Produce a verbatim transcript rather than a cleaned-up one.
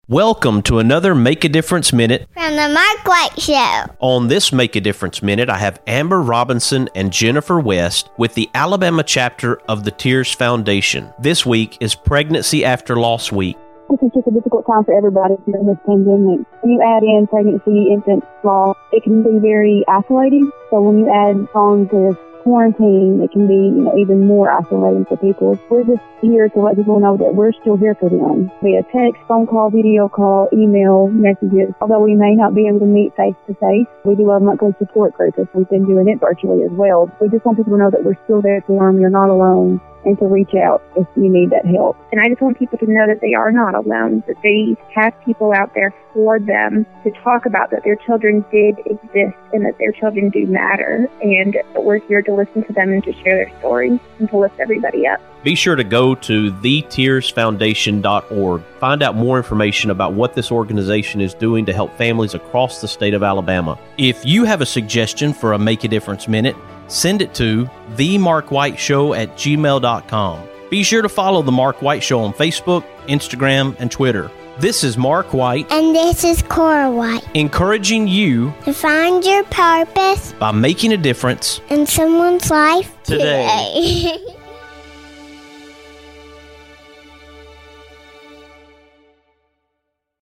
Welcome to another Make a Difference Minute from the Mark White Show. On this Make a Difference Minute, I have Amber Robinson and Jennifer West with the Alabama chapter of the Tears Foundation. This week is Pregnancy After Loss Week. This is just a difficult time for everybody during this pandemic. When you add in pregnancy, infant loss, it can be very isolating. So when you add on this quarantine, it can be, you know, even more isolating for people. We're just here to let people know that we're still here for them. Via text, phone call, video call, email, messages. Although we may not be able to meet face to face, we do a monthly support group, and we've been doing it virtually as well. We just want people to know that we're still there for them. You're not alone. And to reach out if you need that help. And I just want people to know that they are not alone, that they have people out there for them to talk about that their children did exist and that their children do matter. And we're here to listen to them and to share their stories and to lift everybody up. Be sure to go to the tears foundation dot org. Find out more information about what this organization is doing to help families across the state of Alabama. If you have a suggestion for a Make a Difference Minute, send it to the mark white show at gmail dot com. Be sure to follow The Mark White Show on Facebook, Instagram, and Twitter. This is Mark White. And this is Cora White. Encouraging you to find your purpose by making a difference in someone's life today. today.